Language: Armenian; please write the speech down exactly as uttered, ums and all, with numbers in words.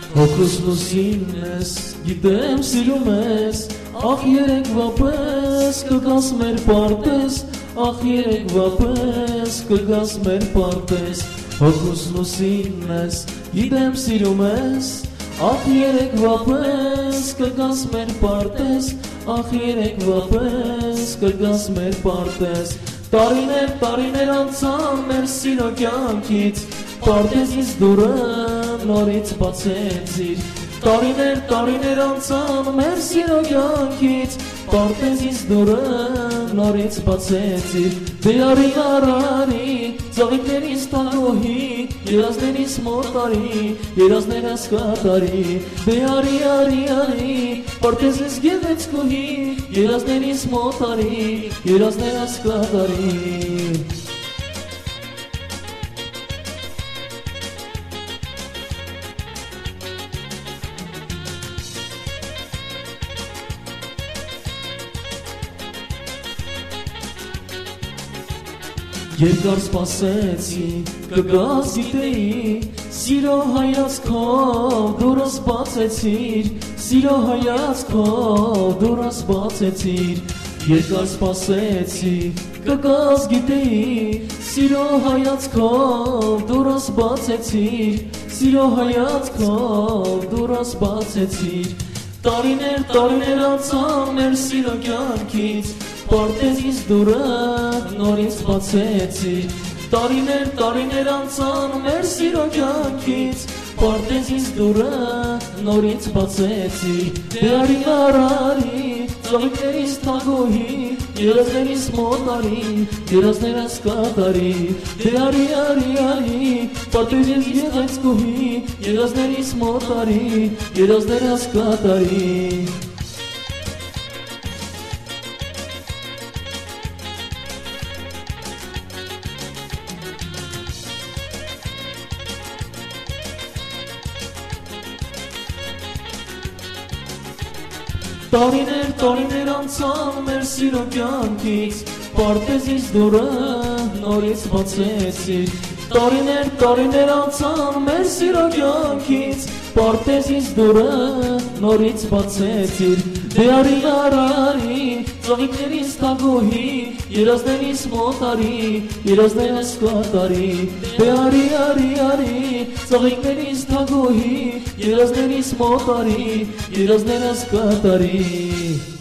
Հոգուսնուսին ես, գիտեմ սիրում ես, ախ երեկվա պես կգաս մեր պարտես, ախ երեկվա պես կգաս մեր պարտես, հոգուսնուսին ես, գիտեմ սիրում ես, ախ երեկվա պես կգաս մեր պարտես, ախ երեկվա պես կգաս մեր պարտես, տարիներ, տարիներ անցան մեր սիրո կյանքից, պարտեզից դուրը նորից բացեցիր, տարիներ, տարիներ անցան մեր սիրո կյանքից, պարտեզից դուրը նորից բացեցիր, դե արի արարի, ծաղիկներիս տանոհի, երազներիս մոտարի, երազներս կատարի, դե արի արի արի, պարտեզիս գեղեցկուհի, երազներիս մոտարի, երազներս կատարի. Երկար սպասեցի, կգաս գիտեի, սիրո հայացքով դուրս բացեցիր, սիրո հայացքով դուրս բացեցիր, երկար սպասեցի, կգաս գիտեի, սիրո հայացքով դուրս բացեցիր, սիրո հայացքով դուրս բացեցիր, տարիներ, տարիներ անցան մեր սիրո կյանքից, պարտեզից դուրը նորից բացեցիր, տարիներ, տարիներ անցան մեր սիրո կյանքից, պարտեզից դուրը նորից բացեցիր, դե արի արարի, ծաղիկներիս տագոհի, երազներիս մոտարի, երազներս կատարի, դե արի արի արի, պարտեզից գեղեցկուհի, երազներիս մոտարի, երազներս կատարի. Տարիներ, տարիներ անցան մեր սիրո կյանքից, պարտեզից դուրը նորից բացեցիր, տարիներ, տարիներ անցան մեր սիրո կյանքից, պարտեզից դուրը նորից բացեցիր, դե արի արարի, ծաղիկներիս տագոհի, երազներիս մոտարի, երազներս կատարի, դե արի արի արի, ծաղիկներիս տագոհի, երազներիս մոտարի, երազներս կատարի.